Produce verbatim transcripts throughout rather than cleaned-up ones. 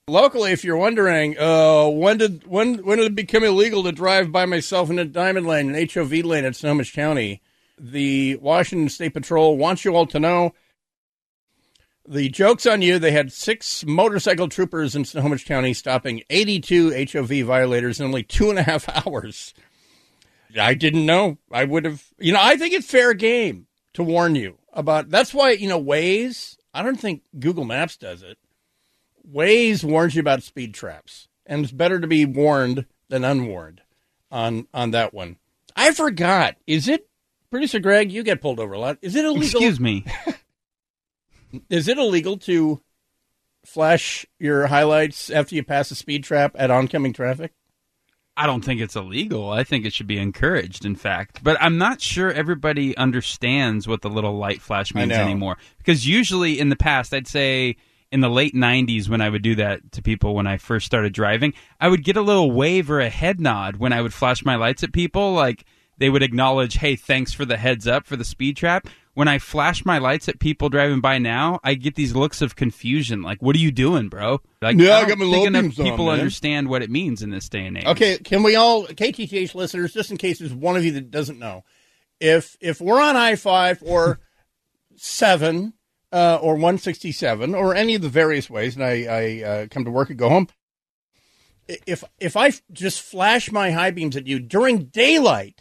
Locally, if you're wondering, uh, when did when when did it become illegal to drive by myself in a diamond lane, an H O V lane at Snohomish County? The Washington State Patrol wants you all to know. The joke's on you. They had six motorcycle troopers in Snohomish County stopping eighty-two H O V violators in only two and a half hours. I didn't know. I would have, you know, I think it's fair game to warn you about. That's why, you know, Waze, I don't think Google Maps does it. Waze warns you about speed traps, and it's better to be warned than unwarned on, on that one. I forgot. Is it, Producer Greg, you get pulled over a lot. Is it illegal? Excuse me. Is it illegal to flash your highlights after you pass a speed trap at oncoming traffic? I don't think it's illegal. I think it should be encouraged, in fact. But I'm not sure everybody understands what the little light flash means anymore. Because usually in the past, I'd say in the late nineties when I would do that to people when I first started driving, I would get a little wave or a head nod when I would flash my lights at people. Like they would acknowledge, hey, thanks for the heads up for the speed trap. When I flash my lights at people driving by now, I get these looks of confusion. Like, what are you doing, bro? Like, yeah, I I got my don't low think enough beams on, people man. understand what it means in this day and age. Okay, can we all, K T T H listeners, just in case there's one of you that doesn't know, if if we're on I five or seven uh, or one sixty-seven or any of the various ways, and I, I uh, come to work and go home, if if I just flash my high beams at you during daylight,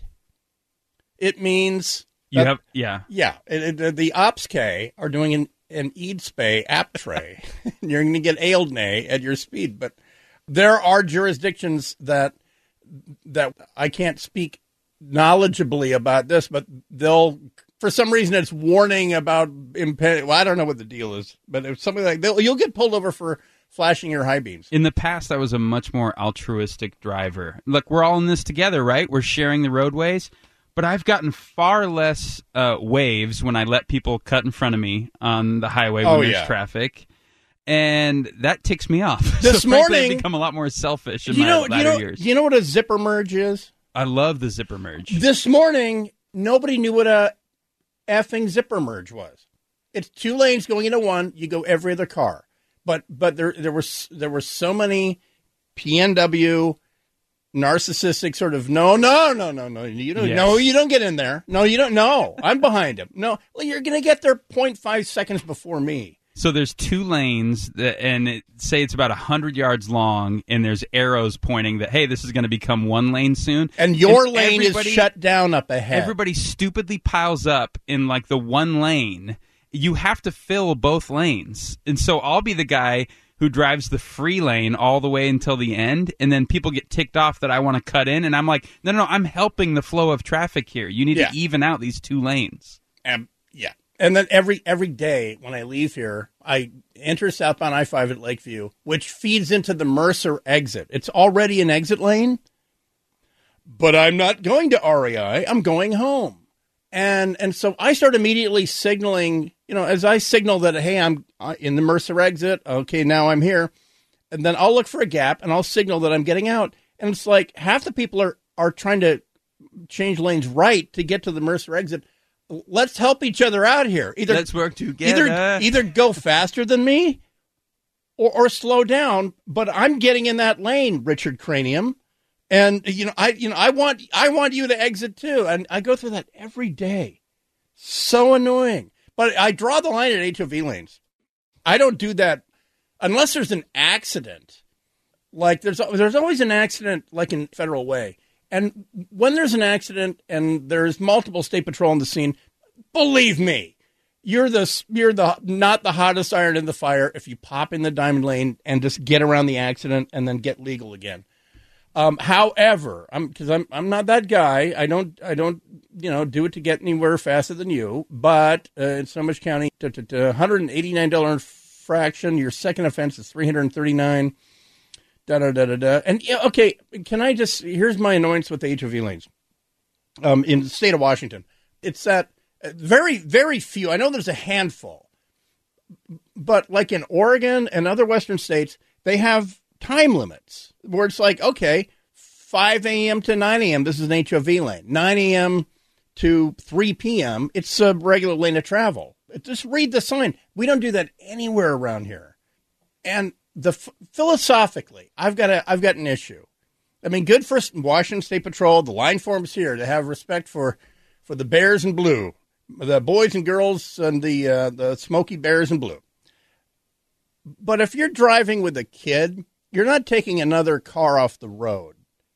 it means... You that, have, yeah. Yeah, it, it, the Ops K are doing an, an EadSpay app tray. You're going to get Aildnay at your speed. But there are jurisdictions that that I can't speak knowledgeably about this, but they'll, for some reason, it's warning about impending. Well, I don't know what the deal is, but it's something like they'll, you'll get pulled over for flashing your high beams. In the past, I was a much more altruistic driver. Look, we're all in this together, right? We're sharing the roadways. But I've gotten far less uh, waves when I let people cut in front of me on the highway when oh, there's yeah. traffic. And that ticks me off. This so morning, I've become a lot more selfish in you my know, latter you know, years. You know what a zipper merge is? I love the zipper merge. This morning, nobody knew what a effing zipper merge was. It's two lanes going into one. You go every other car. But but there there was there were so many P N W narcissistic sort of no no no no no you don't yes. no you don't get in there no you don't no I'm behind him no well you're gonna get there zero point five seconds before me. So there's two lanes that, and it, say it's about one hundred yards long, and there's arrows pointing that, hey, this is going to become one lane soon. And your and lane is shut down up ahead. Everybody stupidly piles up in like the one lane. You have to fill both lanes. And so I'll be the guy who drives the free lane all the way until the end, and then people get ticked off that I want to cut in, and I'm like, no, no, no, I'm helping the flow of traffic here. You need yeah. to even out these two lanes. Um, yeah. And then every every day when I leave here, I enter southbound I five at Lakeview, which feeds into the Mercer exit. It's already an exit lane, but I'm not going to R E I. I'm going home. And and so I start immediately signaling, you know, as I signal that, hey, I'm in the Mercer exit. Okay, now I'm here. And then I'll look for a gap and I'll signal that I'm getting out. And it's like half the people are, are trying to change lanes right to get to the Mercer exit. Let's help each other out here. Either Let's work together. Either, either go faster than me or, or slow down. But I'm getting in that lane, Richard Cranium. And, you know, I, you know, I want, I want you to exit too. And I go through that every day. So annoying. But I draw the line at H O V lanes. I don't do that unless there's an accident. Like there's, there's always an accident, like in Federal Way. And when there's an accident and there's multiple state patrol on the scene, believe me, you're the, you're the, not the hottest iron in the fire if you pop in the diamond lane and just get around the accident and then get legal again. Um, however, I'm because I'm I'm not that guy. I don't I don't you know do it to get anywhere faster than you. But uh, in Snohomish County, to, to, to one hundred eighty-nine dollars infraction. Your second offense is three hundred thirty-nine. Da da da da da. And yeah, okay, can I just here's my annoyance with the H O V lanes. Um, in the state of Washington, it's that very very few. I know there's a handful, but like in Oregon and other Western states, they have time limits where it's like, okay, five a.m. to nine a.m. this is an H O V lane. nine a.m. to three p.m. it's a regular lane of travel. Just read the sign. We don't do that anywhere around here. And the philosophically, I've got a, I've got an issue. I mean, good for Washington State Patrol, the line forms here, to have respect for, for the Bears in blue, the boys and girls and the uh, the Smoky Bears in blue. But if you're driving with a kid, you're not taking another car off the road.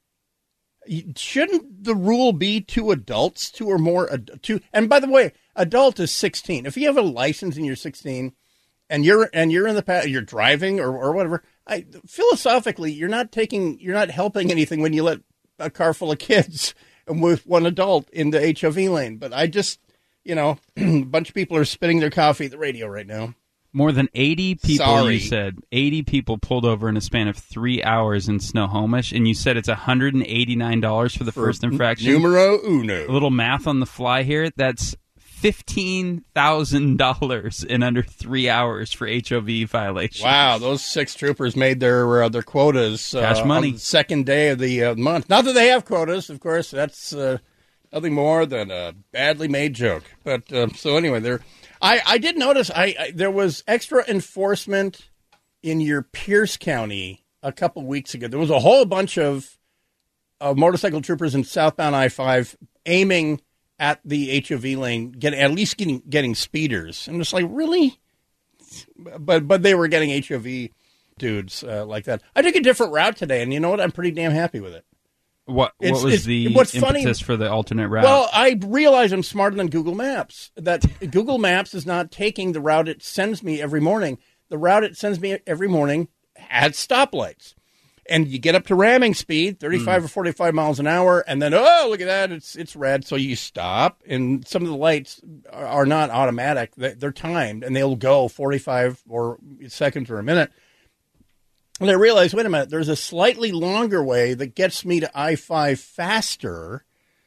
Shouldn't the rule be two adults, two or more? Two, and by the way, adult is sixteen. If you have a license and you're sixteen, and you're and you're in the you're driving or or whatever, I, philosophically, you're not taking, you're not helping anything when you let a car full of kids with one adult in the H O V lane. But I just, you know, a bunch of people are spitting their coffee at the radio right now. More than eighty people, Sorry. you said, eighty people pulled over in a span of three hours in Snohomish, and you said it's one hundred eighty-nine dollars for the For first infraction. Numero uno. A little math on the fly here. That's fifteen thousand dollars in under three hours for H O V violations. Wow, those six troopers made their uh, their quotas uh, Cash money. on the second day of the uh, month. Not that they have quotas, of course. That's uh, nothing more than a badly made joke. But uh, so anyway, there. I, I did notice I, I there was extra enforcement in your Pierce County a couple weeks ago. There was a whole bunch of uh, motorcycle troopers in southbound I five aiming at the H O V lane, getting at least getting getting speeders. I'm just like, really? But but they were getting H O V dudes uh, like that. I took a different route today, and you know what? I'm pretty damn happy with it. What, what It's- was it's- the what's impetus funny- for the alternate route? Well, I realize I'm smarter than Google Maps. That Google Maps is not taking the route it sends me every morning. The route it sends me every morning has stoplights. And you get up to ramming speed, thirty-five mm. or forty-five miles an hour, and then, oh, look at that, it's it's red. So you stop, and some of the lights are, are not automatic. They're timed, and they'll go forty-five or seconds or a minute. And I realized, wait a minute, there's a slightly longer way that gets me to I five faster,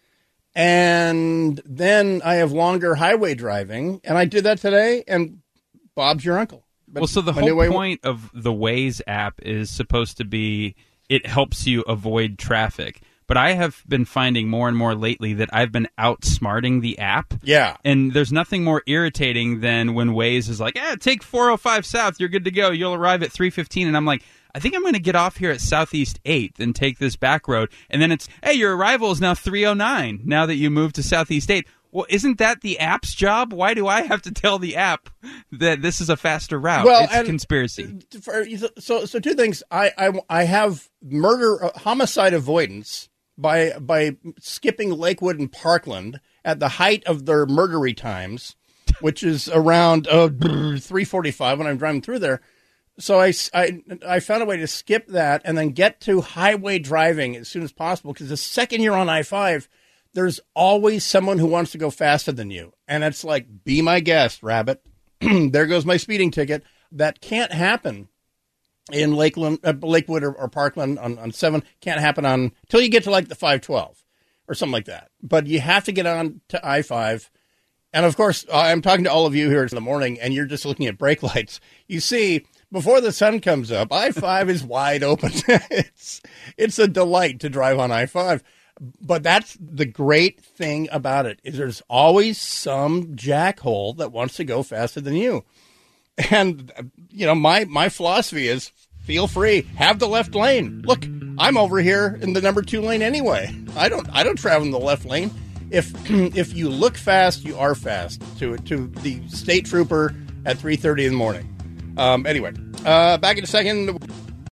and then I have longer highway driving, and I did that today, and Bob's your uncle. But well, so the whole point of the Waze app is supposed to be it helps you avoid traffic. But I have been finding more and more lately that I've been outsmarting the app. Yeah. And there's nothing more irritating than when Waze is like, eh, take four oh five south, you're good to go. You'll arrive at three fifteen. And I'm like, I think I'm going to get off here at Southeast eighth and take this back road. And then it's, hey, your arrival is now three oh nine now that you moved to Southeast eighth. Well, isn't that the app's job? Why do I have to tell the app that this is a faster route? Well, it's a conspiracy. For, so, so two things. I, I, I have murder, uh, homicide avoidance by by skipping Lakewood and Parkland at the height of their murdery times, which is around uh, three forty-five when I'm driving through there. So I, I, I found a way to skip that and then get to highway driving as soon as possible, because the second you're on I five, there's always someone who wants to go faster than you. And it's like, be my guest, rabbit. There goes my speeding ticket. That can't happen in Lakeland, uh, Lakewood or, or Parkland on, on seven. Can't happen on until you get to like the five twelve or something like that. But you have to get on to I five. And, of course, I'm talking to all of you here in the morning, and you're just looking at brake lights. You see, before the sun comes up, I five is wide open. it's It's a delight to drive on I five. But that's the great thing about it, is there's always some jackhole that wants to go faster than you. And, you know, my, my philosophy is feel free, have the left lane. Look, I'm over here in the number two lane anyway. I don't I don't travel in the left lane. If if you look fast, you are fast to to the state trooper at three thirty in the morning. Um, anyway, uh, back in a second.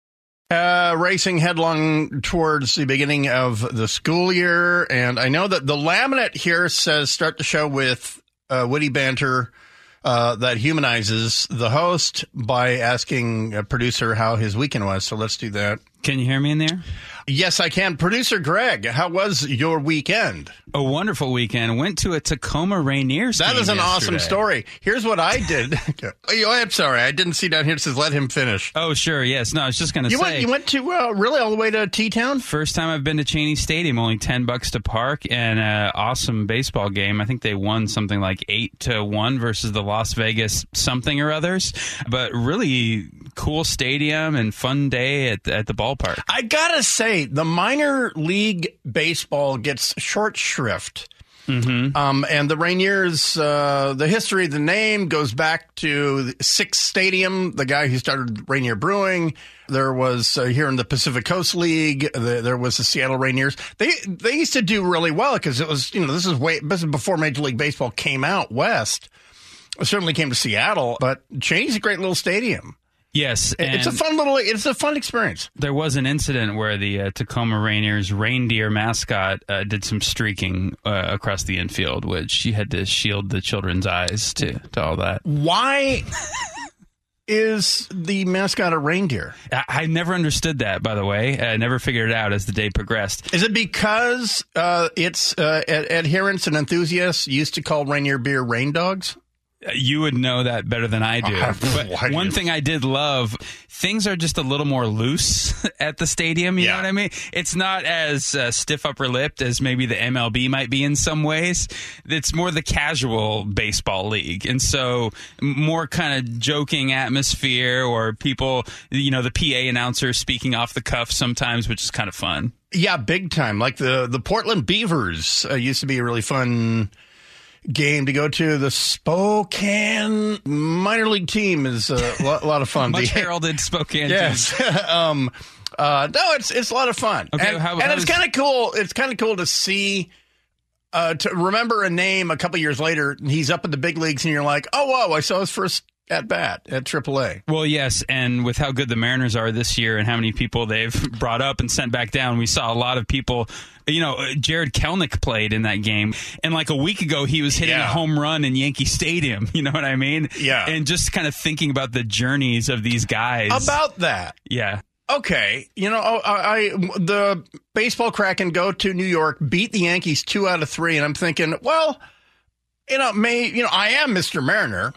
Uh, racing headlong towards the beginning of the school year. And I know that the laminate here says start the show with uh, witty banter uh, that humanizes the host by asking a producer how his weekend was. So let's do that. Can you hear me in there? Yes, I can. Producer Greg, how was your weekend? A wonderful weekend. Went to a Tacoma Rainiers game. That is an yesterday. awesome story. Here's what I did. oh, I'm sorry. I didn't see down here. It says let him finish. Oh, sure. Yes. No, I was just going to you say. Went, you went to, uh, really, all the way to T-Town? First time I've been to Cheney Stadium. Only ten bucks to park, and an awesome baseball game. I think they won something like eight to one versus the Las Vegas something or others. But really cool stadium and fun day at the, at the ballpark. I gotta say, the minor league baseball gets short shrift Mm-hmm. Um, and the Rainiers, uh, the history of the name goes back to Six Stadium, the guy who started Rainier Brewing. There was uh, here in the Pacific Coast League, the, there was the Seattle Rainiers. They they used to do really well because it was, you know, this is way this is before Major League Baseball came out west. It certainly came to Seattle, but Cheney's a great little stadium. Yes, it's a fun little. It's a fun experience. There was an incident where the uh, Tacoma Rainiers reindeer mascot uh, did some streaking uh, across the infield, which you had to shield the children's eyes to to all that. Why is the mascot a reindeer? I, I never understood that. By the way, I never figured it out as the day progressed. Is it because uh, its uh, ad- adherents and enthusiasts used to call Rainier beer rain dogs? You would know that better than I do. But one thing I did love, things are just a little more loose at the stadium. You yeah. know what I mean? It's not as uh, stiff upper lipped as maybe the M L B might be in some ways. It's more the casual baseball league. And so more kind of joking atmosphere, or people, you know, the P A announcer speaking off the cuff sometimes, which is kind of fun. Yeah, big time. Like the, the Portland Beavers uh, used to be a really fun game to go to. The Spokane minor league team is a lot, a lot of fun. Much the, heralded Spokane yes. team. um, uh, no, it's it's a lot of fun. Okay, and, how, and how it's is... kind of cool. It's kind of cool to see, uh, to remember a name a couple years later. He's up in the big leagues, and you're like, oh, whoa, I saw his first at bat at triple A. Well, yes, and with how good the Mariners are this year and how many people they've brought up and sent back down, we saw a lot of people. You know, Jared Kelenic played in that game, and like a week ago, he was hitting yeah. a home run in Yankee Stadium. You know what I mean? Yeah. And just kind of thinking about the journeys of these guys. About that. Yeah. Okay. You know, I, I the baseball Kraken go to New York, beat the Yankees two out of three, and I'm thinking, well, you know, may you know, I am Mister Mariner.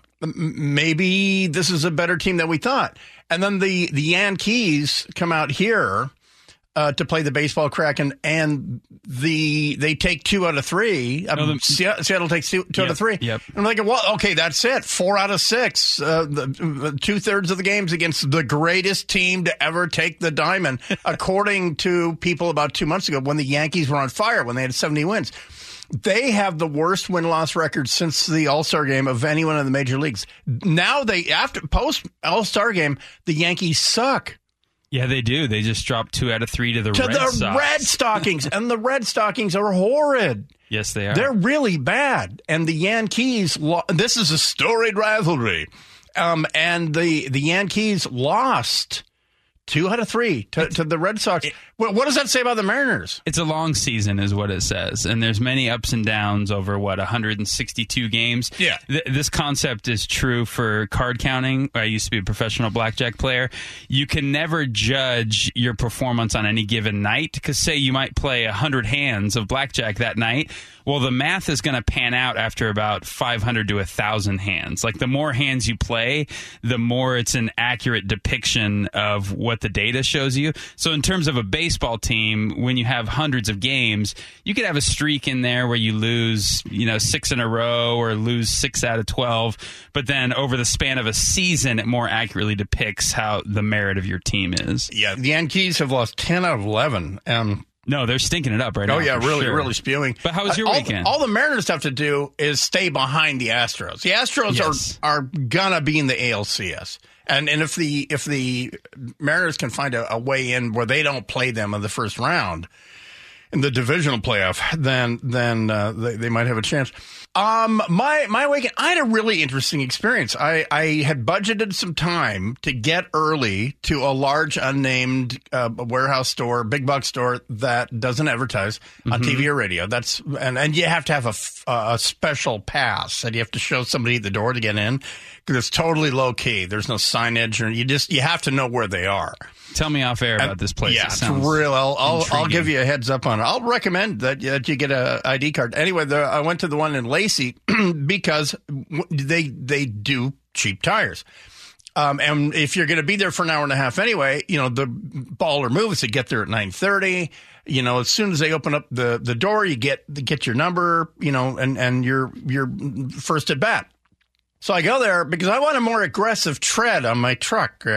Maybe this is a better team than we thought. And then the the Yankees come out here Uh, to play the baseball Kraken, and the they take two out of three. Um, no, the, Seattle takes two, two yep, out of three. Yep. And I'm like, well, okay, that's it. Four out of six. Uh, the, the two thirds of the games against the greatest team to ever take the diamond, according to people about two months ago when the Yankees were on fire, when they had seventy wins. They have the worst win-loss record since the All-Star game of anyone in the major leagues. Now they after post All-Star game, the Yankees suck. Yeah, they do. They just dropped two out of three to the to Red the Sox. Red Stockings, and the Red Stockings are horrid. Yes, they are. They're really bad. And the Yankees, lo- this is a storied rivalry, um, and the the Yankees lost two out of three to, to the Red Sox. It, what, what does that say about the Mariners? It's a long season is what it says, and there's many ups and downs over, what, one hundred sixty-two games? Yeah. Th- this concept is true for card counting. I used to be a professional blackjack player. You can never judge your performance on any given night, because say you might play one hundred hands of blackjack that night. Well, the math is going to pan out after about five hundred to one thousand hands. Like, the more hands you play, the more it's an accurate depiction of what the data shows you. So in terms of a baseball team, when you have hundreds of games, you could have a streak in there where you lose, you know, six in a row or lose six out of twelve. But then over the span of a season, it more accurately depicts how the merit of your team is. Yeah, the Yankees have lost ten out of eleven. Um No, they're stinking it up right now. Oh, yeah, really, sure. really spewing. But how was your uh, all weekend? The, all the Mariners have to do is stay behind the Astros. The Astros yes. are, are going to be in the A L C S. And and if the if the Mariners can find a, a way in where they don't play them in the first round in the divisional playoff, then then uh, they, they might have a chance. Um, my my weekend, I had a really interesting experience. I, I had budgeted some time to get early to a large unnamed uh, warehouse store, big box store that doesn't advertise on mm-hmm. T V or radio. That's and, and you have to have a, a special pass, and you have to show somebody at the door to get in, because it's totally low key. There's no signage, or you just you have to know where they are. Tell me off air about and, this place. Yeah, it it's real. I'll, I'll, I'll give you a heads up on it. I'll recommend that, that you get a I D card. Anyway, the, I went to the one in Lacey because they they do cheap tires. Um, and if you're going to be there for an hour and a half anyway, you know, the baller move is to get there at nine thirty. You know, as soon as they open up the, the door, you get get your number, you know, and, and you're, you're first at bat. So I go there because I want a more aggressive tread on my truck, Greg.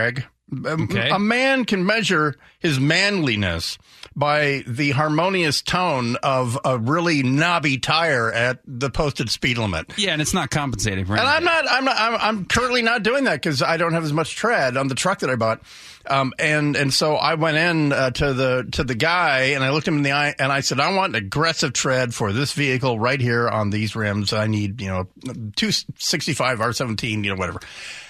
Okay. A man can measure his manliness by the harmonious tone of a really knobby tire at the posted speed limit. Yeah, and it's not compensating for anything. And I'm not. I'm not. I'm, I'm currently not doing that because I don't have as much tread on the truck that I bought. Um, and and so I went in uh, to the to the guy and I looked him in the eye and I said, I want aggressive tread for this vehicle right here on these rims. I need you know two sixty-five R seventeen, you know whatever.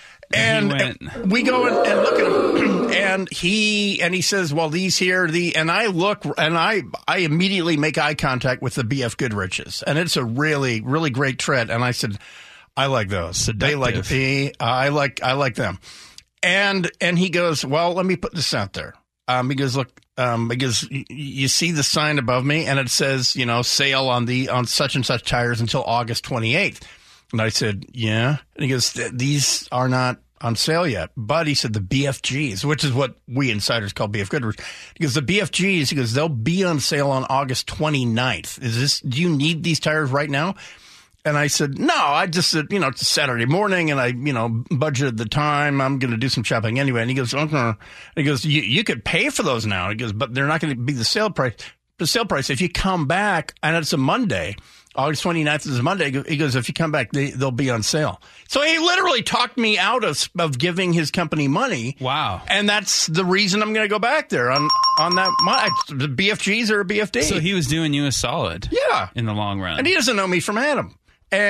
And, and we go and, and look at him, and he and he says, "Well, these here, the." And I look, and I I immediately make eye contact with the B F Goodriches, and it's a really really great tread. And I said, "I like those. Seductive. They like me. I like I like them." And and he goes, "Well, let me put this out there." Um, he goes, "Look, um, because y- you see the sign above me, and it says, you know, sale on the on such and such tires until August twenty-eighth." And I said, yeah. And he goes, these are not on sale yet. But he said the B F Gs, which is what we insiders call B F Goodrich. He goes, the B F Gs, he goes, they'll be on sale on August twenty-ninth. Is this, do you need these tires right now? And I said, no, I just said, you know, it's a Saturday morning and I, you know, budgeted the time. I'm going to do some shopping anyway. And he goes, okay. He goes, you, you could pay for those now. He goes, but they're not going to be the sale price. The sale price, if you come back and it's a Monday, August twenty-ninth is a Monday. He goes, if you come back, they, they'll be on sale. So he literally talked me out of of giving his company money. Wow. And that's the reason I'm going to go back there on, on that money. The B F Gs or a B F D. So he was doing you a solid. Yeah. In the long run. And he doesn't know me from Adam.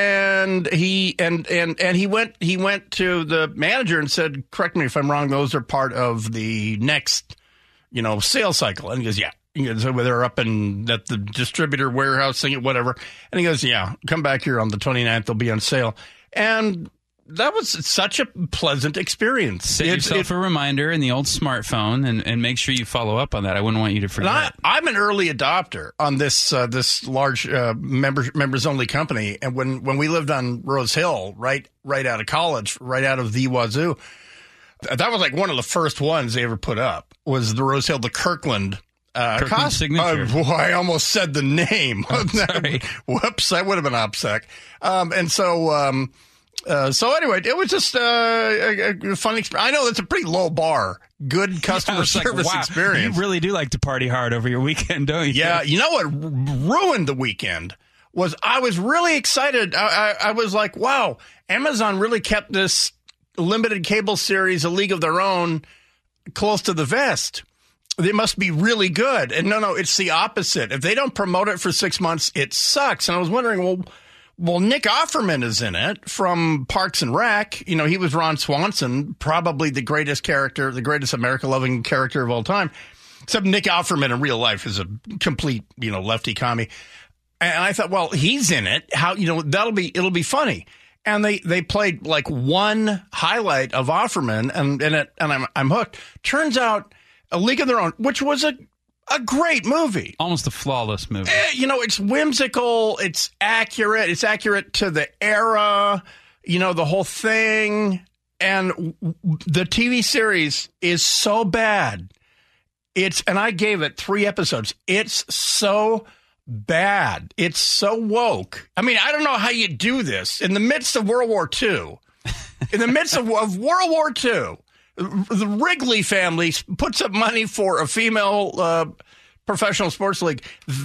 And he and, and, and he went he went to the manager and said, correct me if I'm wrong, those are part of the next, you know, sales cycle. And he goes, yeah. So they're up in at the distributor warehouse thing, whatever. And he goes, yeah, come back here on the twenty-ninth. They'll be on sale. And that was such a pleasant experience. Set it, yourself it, a reminder in the old smartphone and, and make sure you follow up on that. I wouldn't want you to forget. I, I'm an early adopter on this uh, this large uh, member, members only company. And when, when we lived on Rose Hill, right right out of college, right out of the Wazoo, that was like one of the first ones they ever put up was the Rose Hill, the Kirkland. Uh, Kirkland cost, signature. Uh, boy, I almost said the name. Oh, sorry. Whoops, that would have been OPSEC. Um, and so, um, uh, so anyway, it was just uh, a, a fun experience. I know that's a pretty low bar. Good customer yeah, service like, wow, experience. You really do like to party hard over your weekend, don't you? Yeah, you know what ruined the weekend was I was really excited. I, I, I was like, wow, Amazon really kept this limited cable series, A League of Their Own, close to the vest. They must be really good. And no, no, it's the opposite. If they don't promote it for six months, it sucks. And I was wondering, well, well, Nick Offerman is in it from Parks and Rec. You know, he was Ron Swanson, probably the greatest character, the greatest America-loving character of all time. Except Nick Offerman in real life is a complete, you know, lefty commie. And I thought, well, he's in it. How, you know, that'll be, it'll be funny. And they, they played like one highlight of Offerman and, and it, and I'm, I'm hooked. Turns out, A League of Their Own, which was a a great movie. Almost a flawless movie. Eh, you know, it's whimsical. It's accurate. It's accurate to the era, you know, the whole thing. And the T V series is so bad. It's, and I gave it three episodes. It's so bad. It's so woke. I mean, I don't know how you do this in the midst of World War Two. In the midst of, of World War Two. The Wrigley family puts up money for a female uh, professional sports league.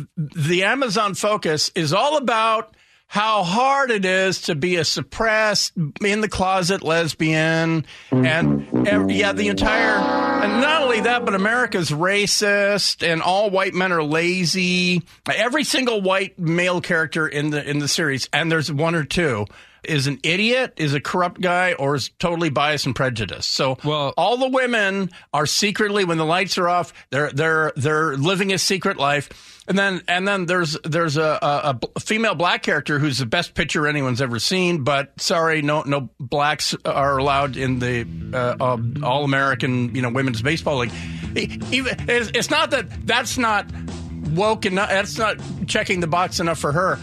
The Amazon focus is all about how hard it is to be a suppressed, in the closet lesbian. And every, yeah, the entire, and not only that, but America's racist and all white men are lazy. Every single white male character in the in the series, and there's one or two, is an idiot, is a corrupt guy, or is totally biased and prejudiced. So well, all the women are secretly, when the lights are off, they're they're they're living a secret life. And then and then there's there's a, a, a female black character who's the best pitcher anyone's ever seen. But sorry, no no blacks are allowed in the uh, uh, All American, you know, women's baseball league. Even it's, it's not that that's not woke enough. That's not checking the box enough for her.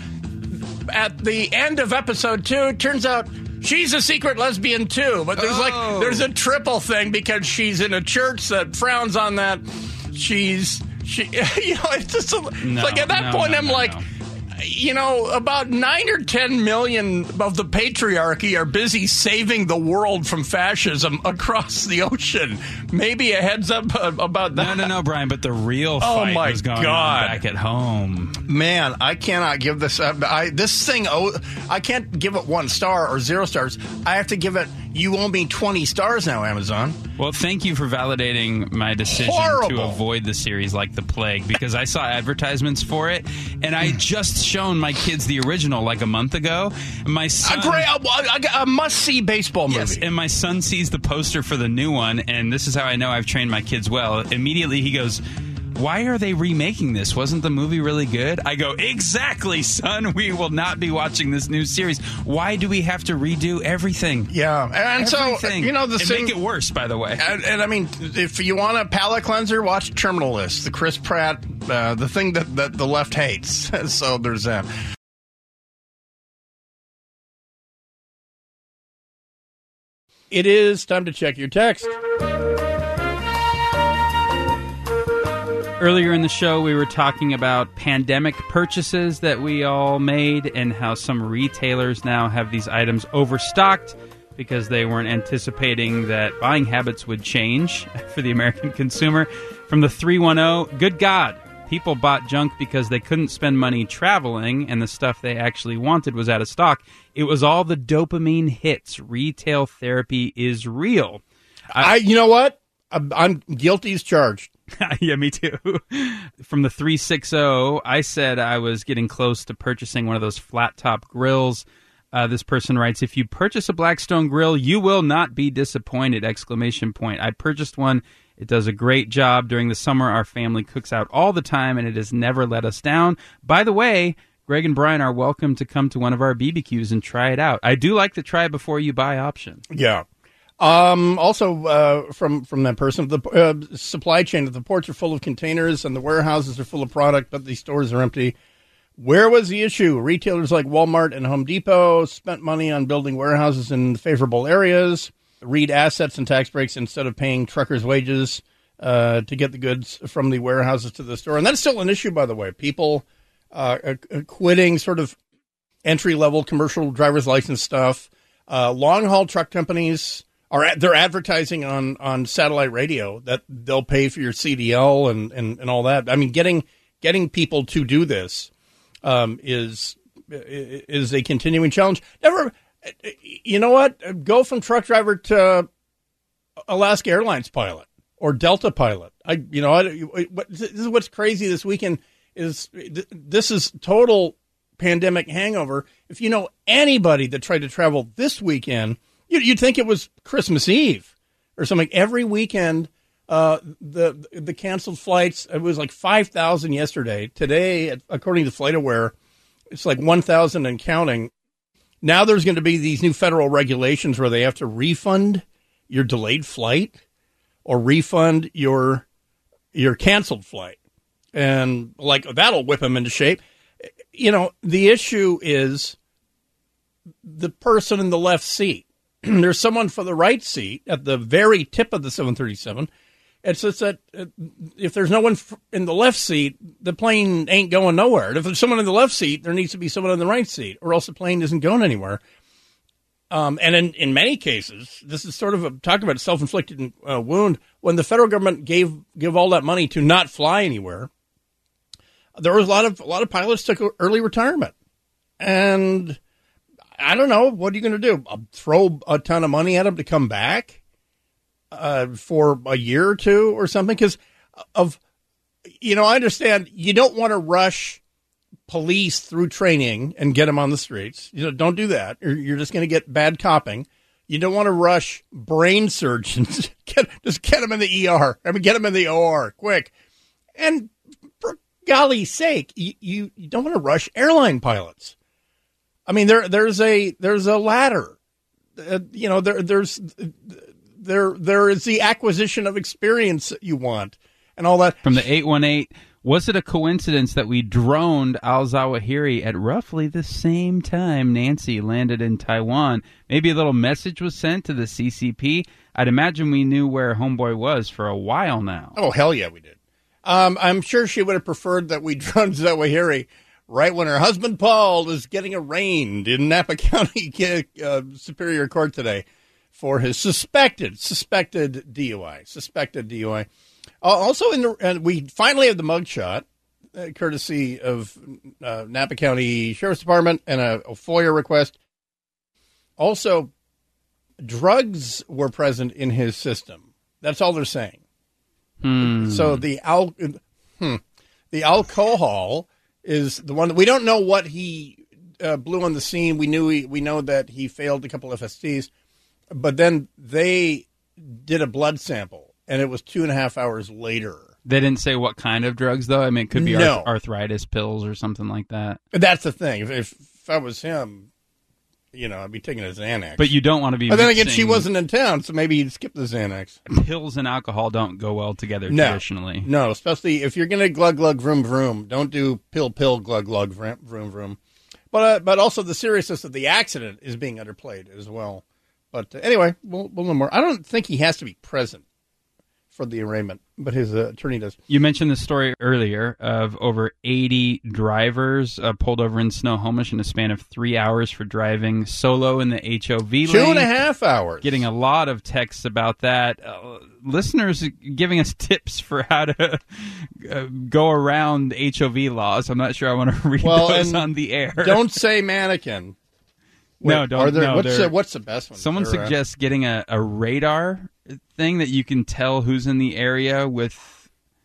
At the end of episode two, it turns out she's a secret lesbian too. But there's oh. like there's a triple thing because she's in a church that frowns on that. She's she, you know, it's just a, no, like at that no, point no, I'm no, like, no. you know, about nine or ten million of the patriarchy are busy saving the world from fascism across the ocean. Maybe a heads up about that. No, no, no, Brian, but the real oh fight my was going God. on back at home. Man, I cannot give this up. I, this thing, oh, I can't give it one star or zero stars. I have to give it, you owe me twenty stars now, Amazon. Well, thank you for validating my decision Horrible. to avoid the series like the plague, because I saw advertisements for it, and I had just shown my kids the original like a month ago. My son, a great, a, a must-see baseball movie. Yes, and my son sees the poster for the new one, and this is how I know I've trained my kids well. Immediately he goes, why are they remaking this? Wasn't the movie really good? I go, exactly, son. We will not be watching this new series. Why do we have to redo everything? Yeah, and everything. so, you know, the and thing, make it worse, by the way. And, and I mean, if you want a palate cleanser, watch Terminal List, the Chris Pratt, uh, the thing that, that the left hates. So there's that. It is time to check your text. Earlier in the show, we were talking about pandemic purchases that we all made and how some retailers now have these items overstocked because they weren't anticipating that buying habits would change for the American consumer. From the three one zero, good God, people bought junk because they couldn't spend money traveling and the stuff they actually wanted was out of stock. It was all the dopamine hits. Retail therapy is real. I, I you know what? I'm, I'm guilty as charged. Yeah, me too. From the three sixty, I said I was getting close to purchasing one of those flat-top grills. Uh, this person writes, if you purchase a Blackstone grill, you will not be disappointed, exclamation point. I purchased one. It does a great job. During the summer, our family cooks out all the time, and it has never let us down. By the way, Greg and Brian are welcome to come to one of our B B Qs and try it out. I do like the try before you buy option. Yeah. Um, also, uh, from, from that person, the uh, supply chain, the ports are full of containers and the warehouses are full of product, but the stores are empty. Where was the issue? Retailers like Walmart and Home Depot spent money on building warehouses in favorable areas, read assets and tax breaks instead of paying truckers' wages uh, to get the goods from the warehouses to the store. And that's still an issue, by the way. People uh, are quitting sort of entry-level commercial driver's license stuff. Uh, long-haul truck companies are they're advertising on, on satellite radio that they'll pay for your C D L and, and, and all that. I mean, getting getting people to do this um, is is a continuing challenge. Never, you know what? Go from truck driver to Alaska Airlines pilot or Delta pilot. I, you know, I, what, this is what's crazy this weekend is this is total pandemic hangover. If you know anybody that tried to travel this weekend, you'd think it was Christmas Eve or something. Every weekend, uh, the the canceled flights, it was like five thousand yesterday. Today, according to FlightAware, it's like one thousand and counting. Now there's going to be these new federal regulations where they have to refund your delayed flight or refund your your canceled flight. And like that'll whip them into shape. You know, the issue is the person in the left seat. There's someone for the right seat at the very tip of the seven thirty-seven. It's just that if there's no one in the left seat, the plane ain't going nowhere. If there's someone in the left seat, there needs to be someone in the right seat, or else the plane isn't going anywhere. Um, and in, in many cases, this is sort of a, talk about a self-inflicted uh, wound. When the federal government gave give all that money to not fly anywhere, there was a lot of a lot of pilots took early retirement, and I don't know. What are you going to do? Throw a ton of money at them to come back uh, for a year or two or something? Because of, you know, I understand you don't want to rush police through training and get them on the streets. You know, don't do that. You're, you're just going to get bad copping. You don't want to rush brain surgeons. get, just get them in the E R. I mean, get them in the O R quick. And for golly's sake, you, you, you don't want to rush airline pilots. I mean, there there's a there's a ladder, uh, you know. There there's there there is the acquisition of experience that you want, and all that. From the eight one eight, was it a coincidence that we droned Al Zawahiri at roughly the same time Nancy landed in Taiwan? Maybe a little message was sent to the C C P. I'd imagine we knew where Homeboy was for a while now. Oh hell yeah, we did. Um, I'm sure she would have preferred that we droned Zawahiri right when her husband Paul is getting arraigned in Napa County uh, Superior Court today for his suspected, suspected D U I, suspected D U I. Uh, also, in the uh, we finally have the mugshot, uh, courtesy of uh, Napa County Sheriff's Department and a, a FOIA request. Also, drugs were present in his system. That's all they're saying. Hmm. So the al- hmm, the alcohol is the one that we don't know what he uh, blew on the scene. We knew he, we know that he failed a couple of F S Ts, but then they did a blood sample, and it was two and a half hours later. They didn't say what kind of drugs, though? I mean, it could be no. arth- arthritis pills or something like that. That's the thing. If, if, if I was him, you know, I'd be taking a Xanax. But you don't want to be But then again, she wasn't in town, so maybe you'd skip the Xanax. Pills and alcohol don't go well together no. traditionally. No, especially if you're going to glug, glug, vroom, vroom. Don't do pill, pill, glug, glug, vroom, vroom. But uh, but also the seriousness of the accident is being underplayed as well. But uh, anyway, we'll, we'll know more. I don't think he has to be present for the arraignment, but his uh, attorney does. You mentioned the story earlier of over eighty drivers uh, pulled over in Snohomish in a span of three hours for driving solo in the H O V lane. Two and a half hours. Getting a lot of texts about that. Uh, listeners giving us tips for how to uh, go around H O V laws. I'm not sure I want to read well, those on the air. Don't say mannequin. Wait, no, don't. Are there, no, what's, the, what's the best one? Someone there, suggests uh, getting a, a radar thing that you can tell who's in the area with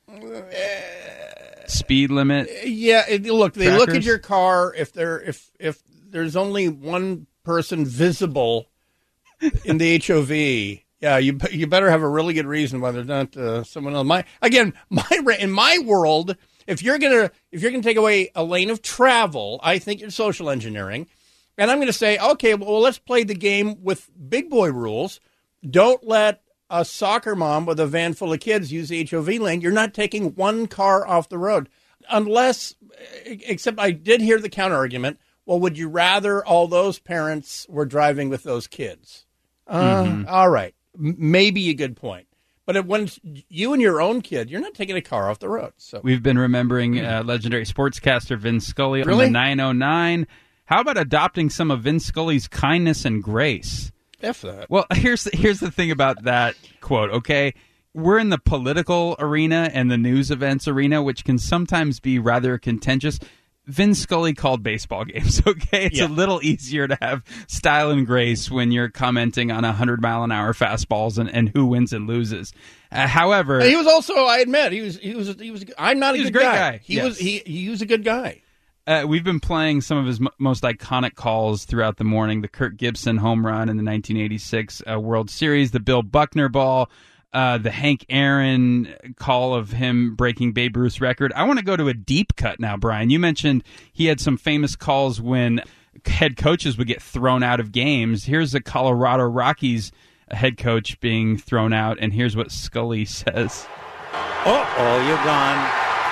speed limit. Yeah, it, look, they trackers. look at your car. If there, if if there's only one person visible in the H O V, yeah, you you better have a really good reason why there's not uh, someone else. My again, my in my world, if you're gonna if you're gonna take away a lane of travel, I think you're social engineering. And I'm going to say, okay, well, let's play the game with big boy rules. Don't let a soccer mom with a van full of kids use the H O V lane. You're not taking one car off the road. Unless, except I did hear the counter argument, well, would you rather all those parents were driving with those kids? Uh, mm-hmm. All right. M- maybe a good point. But when you and your own kid, you're not taking a car off the road. So we've been remembering uh, legendary sportscaster Vin Scully really? on the nine oh nine. How about adopting some of Vin Scully's kindness and grace? F that. Well, here's the, here's the thing about that quote, okay? We're in the political arena and the news events arena, which can sometimes be rather contentious. Vin Scully called baseball games, okay? It's yeah. a little easier to have style and grace when you're commenting on one hundred mile an hour fastballs and, and who wins and loses. Uh, however... He was also, I admit, he was, he was, he was, I'm not a good a great guy. guy. He yes. was, he, he was a good guy. Uh, we've been playing some of his m- most iconic calls throughout the morning. The Kirk Gibson home run in the nineteen eighty-six uh, World Series, the Bill Buckner ball, uh, the Hank Aaron call of him breaking Babe Ruth's record. I want to go to a deep cut now, Brian. You mentioned he had some famous calls when head coaches would get thrown out of games. Here's the Colorado Rockies head coach being thrown out, and here's what Scully says. Uh-oh, you're gone.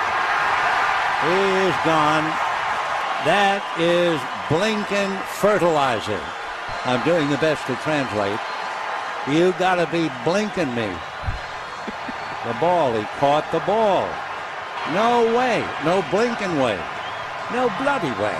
He is gone. That is blinking fertilizer. I'm doing the best to translate. You got to be blinking me. The ball, he caught the ball. No way. No blinking way. No bloody way.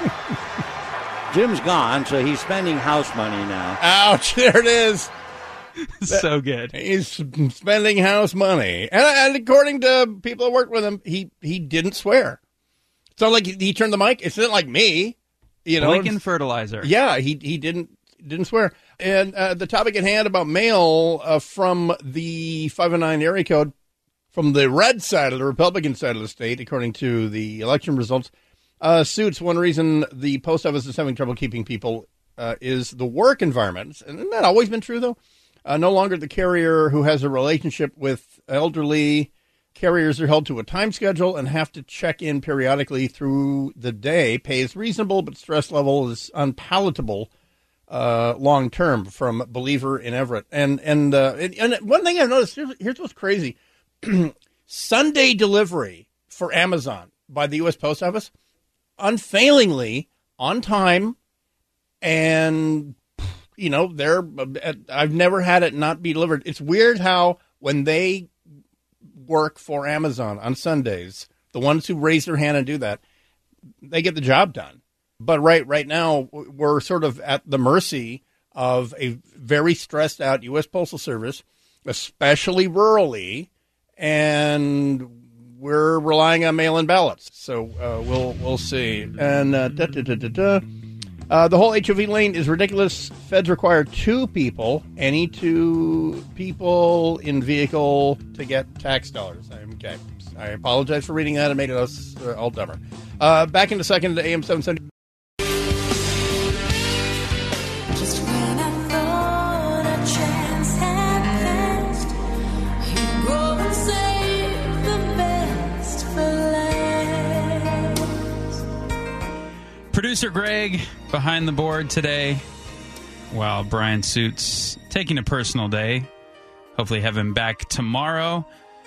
Jim's gone, so he's spending house money now. Ouch, there it is. So good. He's spending house money. And, and according to people that worked with him, he, he didn't swear. It's not like he, he turned the mic. It's not like me. You know, Blinking fertilizer. Yeah, he he didn't didn't swear. And uh, the topic at hand about mail uh, from the five oh nine area code, from the red side of the Republican side of the state, according to the election results, uh, suits one reason the post office is having trouble keeping people uh, is the work environment. And isn't that always been true, though? Uh, no longer the carrier who has a relationship with elderly. Carriers are held to a time schedule and have to check in periodically through the day. Pay is reasonable, but stress level is unpalatable uh, long term from Believer in Everett. And and, uh, and and one thing I've noticed, here's, here's what's crazy. Sunday delivery for Amazon by the U S Post Office, unfailingly on time, and, you know, they're, I've never had it not be delivered. It's weird how when they work for Amazon on Sundays, the ones who raise their hand and do that, they get the job done. But right right now, we're sort of at the mercy of a very stressed out U S Postal Service, especially rurally, and we're relying on mail-in ballots. So uh, we'll we'll see. And uh, da, da, da, da, da. Uh, the whole H O V lane is ridiculous. Feds require two people, any two people in vehicle to get tax dollars. I'm, okay. I apologize for reading that. It made us uh, all dumber. Uh, back in a second to A M seven seventy. Just when I thought a chance had passed, you go and save the best for last. Producer Greg behind the board today, while Brian Suits taking a personal day. Hopefully have him back tomorrow.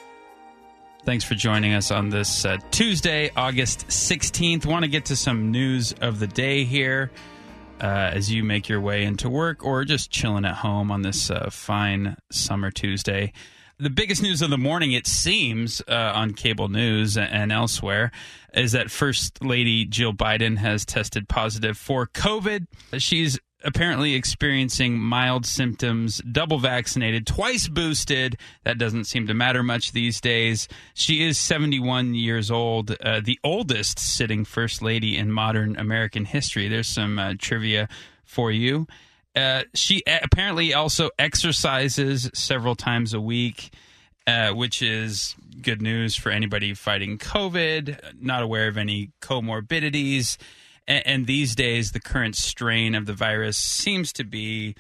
Thanks for joining us on this uh, Tuesday, August sixteenth. Want to get to some news of the day here uh, as you make your way into work or just chilling at home on this uh, fine summer Tuesday. The biggest news of the morning, it seems, uh, on cable news and elsewhere, is that First Lady Jill Biden has tested positive for COVID. She's apparently experiencing mild symptoms, double vaccinated, twice boosted. That doesn't seem to matter much these days. She is seventy-one years old, uh, the oldest sitting First Lady in modern American history. There's some uh, trivia for you. Uh, she apparently also exercises several times a week, uh, which is good news for anybody fighting COVID, not aware of any comorbidities. And, and these days, the current strain of the virus seems to be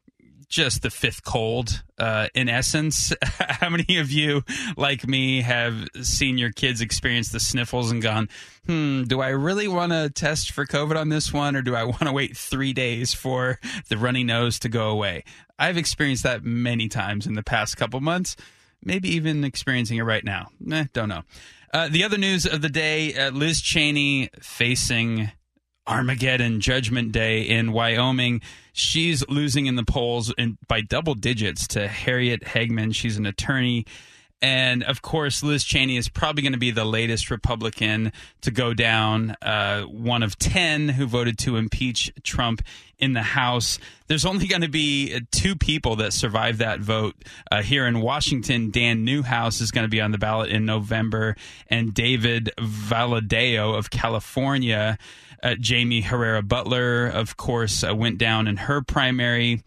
just the fifth cold, uh, in essence. How many of you, like me, have seen your kids experience the sniffles and gone, hmm, do I really want to test for COVID on this one, or do I want to wait three days for the runny nose to go away? I've experienced that many times in the past couple months, maybe even experiencing it right now. Eh, don't know. Uh, the other news of the day, uh, Liz Cheney facing Armageddon Judgment Day in Wyoming. She's losing in the polls in, by double digits to Harriet Hagman. She's an attorney. And, of course, Liz Cheney is probably going to be the latest Republican to go down, uh, one of ten who voted to impeach Trump in the House. There's only going to be two people that survive that vote. Uh, here in Washington, Dan Newhouse is going to be on the ballot in November, and David Valadao of California. Uh, Jamie Herrera Butler, of course, uh, went down in her primary.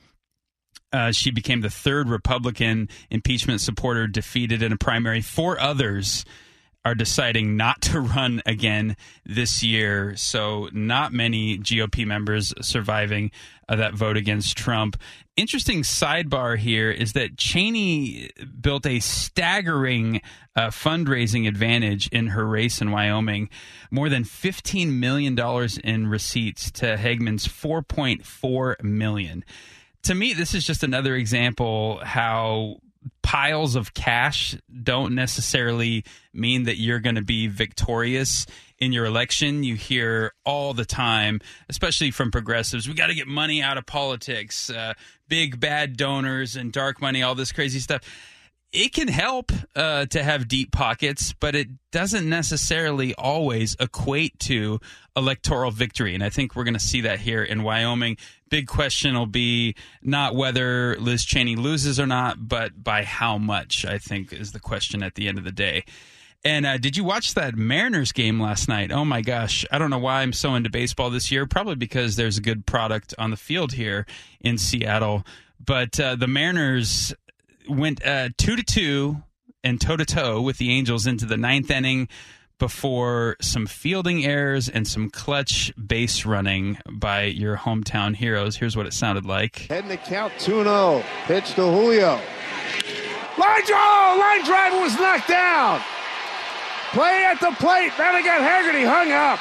Uh, she became the third Republican impeachment supporter defeated in a primary. Four others are deciding not to run again this year. So not many G O P members surviving uh, that vote against Trump. Interesting sidebar here is that Cheney built a staggering uh, fundraising advantage in her race in Wyoming. More than fifteen million dollars in receipts to Hagman's four point four million dollars. To me, this is just another example how piles of cash don't necessarily mean that you're going to be victorious in your election. You hear all the time, especially from progressives, we got to get money out of politics, uh, big bad donors and dark money, all this crazy stuff. It can help uh, to have deep pockets, but it doesn't necessarily always equate to electoral victory. And I think we're going to see that here in Wyoming. Big question will be not whether Liz Cheney loses or not, but by how much, I think, is the question at the end of the day. And uh, did you watch that Mariners game last night? Oh, my gosh. I don't know why I'm so into baseball this year. Probably because there's a good product on the field here in Seattle. But uh, the Mariners went uh, two to two and toe to toe with the Angels into the ninth inning before some fielding errors and some clutch base running by your hometown heroes. Here's what it sounded like. Heading to count two oh. Pitch to Julio. Line drive! Line drive was knocked down. Play at the plate. Now they got Haggerty hung up.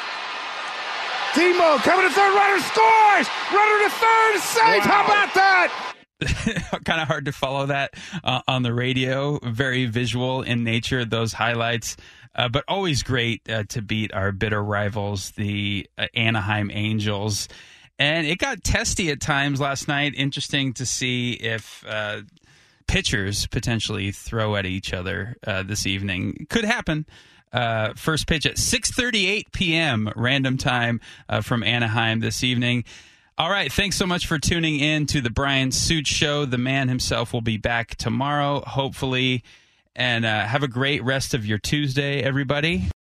Timo coming to third. Runner scores. Runner to third. Safe. Wow. How about that? Kind of hard to follow that uh, on the radio. Very visual in nature, those highlights. Uh, but always great uh, to beat our bitter rivals, the uh, Anaheim Angels. And it got testy at times last night. Interesting to see if uh, pitchers potentially throw at each other uh, this evening. Could happen. Uh, first pitch at six thirty-eight p.m. random time uh, from Anaheim this evening. All right, thanks so much for tuning in to the Brian Suits Show. The man himself will be back tomorrow, hopefully. And uh, have a great rest of your Tuesday, everybody.